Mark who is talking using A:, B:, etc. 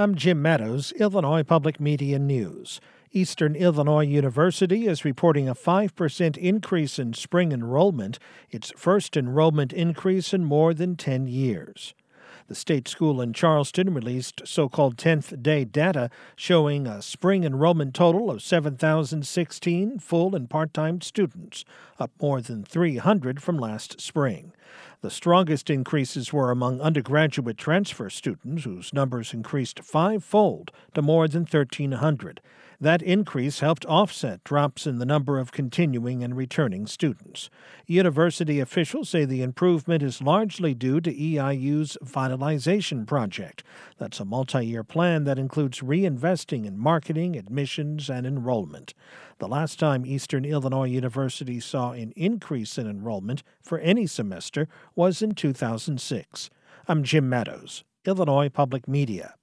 A: I'm Jim Meadows, Illinois Public Media News. Eastern Illinois University is reporting a 5% increase in spring enrollment, its first enrollment increase in more than 10 years. The state school in Charleston released so-called 10th day data showing a spring enrollment total of 7,016 full and part-time students, up more than 300 from last spring. The strongest increases were among undergraduate transfer students, whose numbers increased fivefold to more than 1,300. That increase helped offset drops in the number of continuing and returning students. University officials say the improvement is largely due to EIU's Vitalization Project. That's a multi-year plan that includes reinvesting in marketing, admissions, and enrollment. The last time Eastern Illinois University saw an increase in enrollment for any semester was in 2006. I'm Jim Meadows, Illinois Public Media.